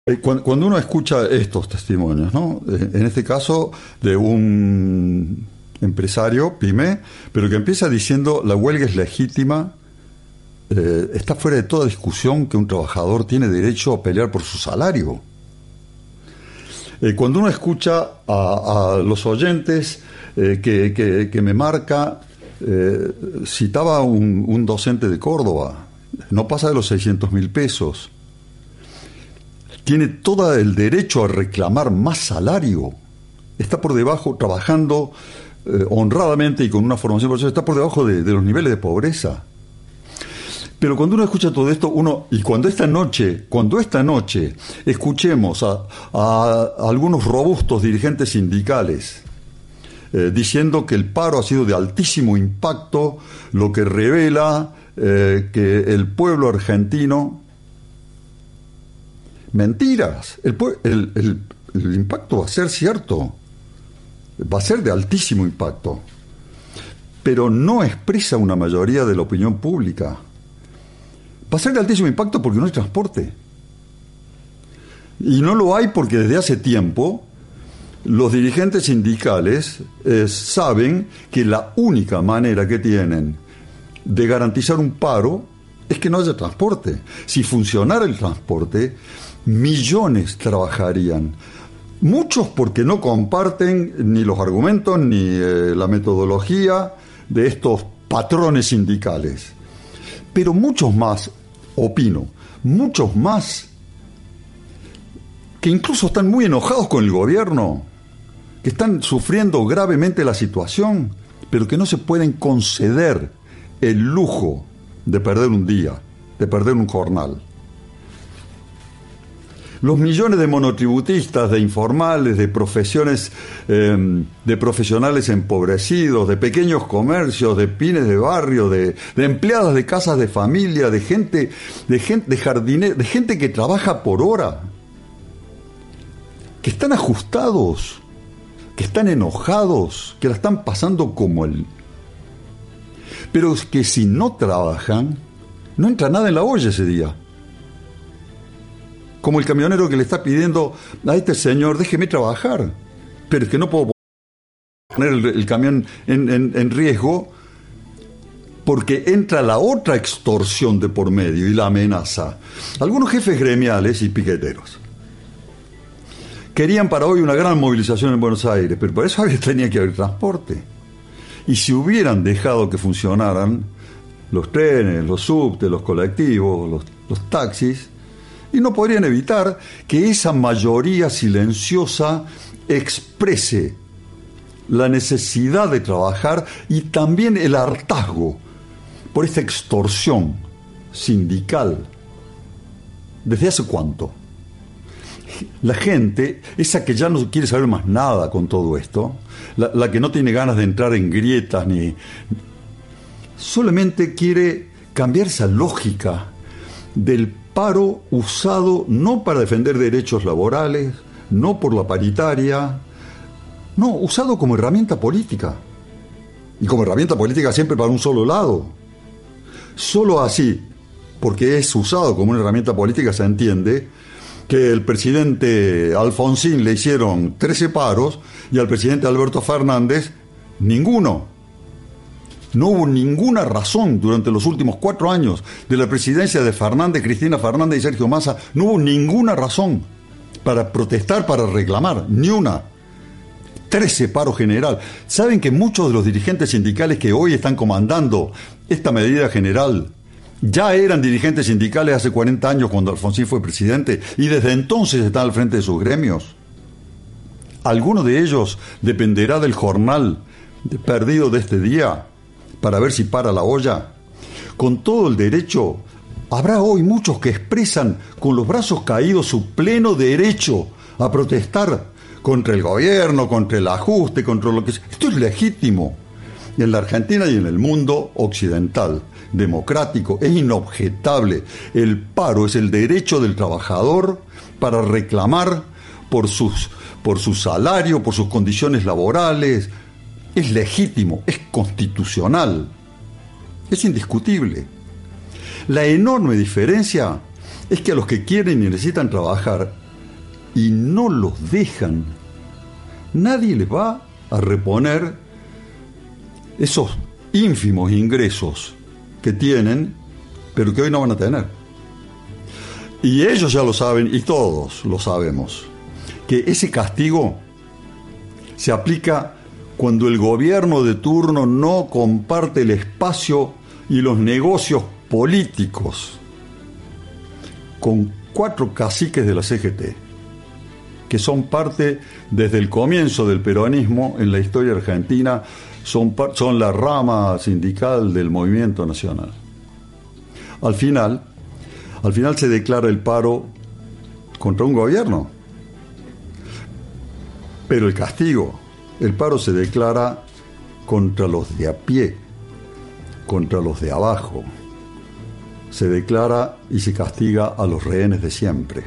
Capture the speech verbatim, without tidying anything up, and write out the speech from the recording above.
Eh, cuan- Cuando uno escucha estos testimonios, ¿no? Eh, En este caso de un empresario, pyme, pero que empieza diciendo la huelga es legítima, eh, está fuera de toda discusión que un trabajador tiene derecho a pelear por su salario. Eh, cuando uno escucha a, a los oyentes eh, que, que- que me marca, eh, citaba un, un docente de Córdoba, no pasa de los seiscientos mil pesos. Tiene todo el derecho a reclamar más salario. Está por debajo, trabajando eh, honradamente y con una formación profesional, está por debajo de, de los niveles de pobreza. Pero cuando uno escucha todo esto, uno, y cuando esta noche, cuando esta noche escuchemos a, a algunos robustos dirigentes sindicales eh, diciendo que el paro ha sido de altísimo impacto, lo que revela eh, que el pueblo argentino... Mentiras. El, pue- el, el- el impacto va a ser cierto. Va a ser de altísimo impacto. Pero no expresa una mayoría de la opinión pública. Va a ser de altísimo impacto porque no hay transporte. Y no lo hay porque desde hace tiempo los dirigentes sindicales eh, saben que la única manera que tienen de garantizar un paro es que no haya transporte. Si funcionara el transporte, millones trabajarían. Muchos porque no comparten ni los argumentos ni eh, la metodología de estos patrones sindicales. Pero muchos más, opino, muchos más que incluso están muy enojados con el gobierno, que están sufriendo gravemente la situación, pero que no se pueden conceder el lujo de perder un día, de perder un jornal. Los millones de monotributistas, de informales, de profesiones, eh, de profesionales empobrecidos, de pequeños comercios, de pymes de barrio, de, de empleadas de casas de familia, de gente, de gente, de jardineros, de gente que trabaja por hora, que están ajustados, que están enojados, que la están pasando como el... Pero es que si no trabajan, no entra nada en la olla ese día. Como el camionero que le está pidiendo a este señor, déjeme trabajar, pero es que no puedo poner el, el camión en, en, en riesgo porque entra la otra extorsión de por medio y la amenaza. Algunos jefes gremiales y piqueteros querían para hoy una gran movilización en Buenos Aires, pero para eso tenía que haber transporte. Y si hubieran dejado que funcionaran los trenes, los subtes, los colectivos, los, los taxis, y no podrían evitar que esa mayoría silenciosa exprese la necesidad de trabajar y también el hartazgo por esta extorsión sindical. ¿Desde hace cuánto? La gente, esa que ya no quiere saber más nada con todo esto, la, la que no tiene ganas de entrar en grietas ni... solamente quiere cambiar esa lógica del paro usado no para defender derechos laborales, no por la paritaria, no, usado como herramienta política. Y como herramienta política siempre para un solo lado. Solo así, porque es usado como una herramienta política, se entiende que el presidente Alfonsín le hicieron trece paros y al presidente Alberto Fernández ninguno. No hubo ninguna razón durante los últimos cuatro años de la presidencia de Fernández, Cristina Fernández y Sergio Massa, no hubo ninguna razón para protestar, para reclamar, ni una. Trece paro general. ¿Saben que muchos de los dirigentes sindicales que hoy están comandando esta medida general ya eran dirigentes sindicales hace cuarenta años cuando Alfonsín fue presidente y desde entonces están al frente de sus gremios? ¿Alguno de ellos dependerá del jornal perdido de este día para ver si para la olla? Con todo el derecho, habrá hoy muchos que expresan con los brazos caídos su pleno derecho a protestar contra el gobierno, contra el ajuste, contra lo que sea. Esto es legítimo. En la Argentina y en el mundo occidental, democrático, es inobjetable. El paro es el derecho del trabajador para reclamar por sus, por su salario, por sus condiciones laborales. Es legítimo, es constitucional, es indiscutible. La enorme diferencia es que a los que quieren y necesitan trabajar y no los dejan. Nadie les va a reponer esos ínfimos ingresos que tienen, pero que hoy no van a tener. Y ellos ya lo saben, y todos lo sabemos, que ese castigo se aplica cuando el gobierno de turno no comparte el espacio y los negocios políticos con cuatro caciques de la C G T, que son parte desde el comienzo del peronismo en la historia argentina, son, son la rama sindical del movimiento nacional. Al final, al final se declara el paro contra un gobierno, pero el castigo, el paro se declara contra los de a pie, contra los de abajo. Se declara y se castiga a los rehenes de siempre.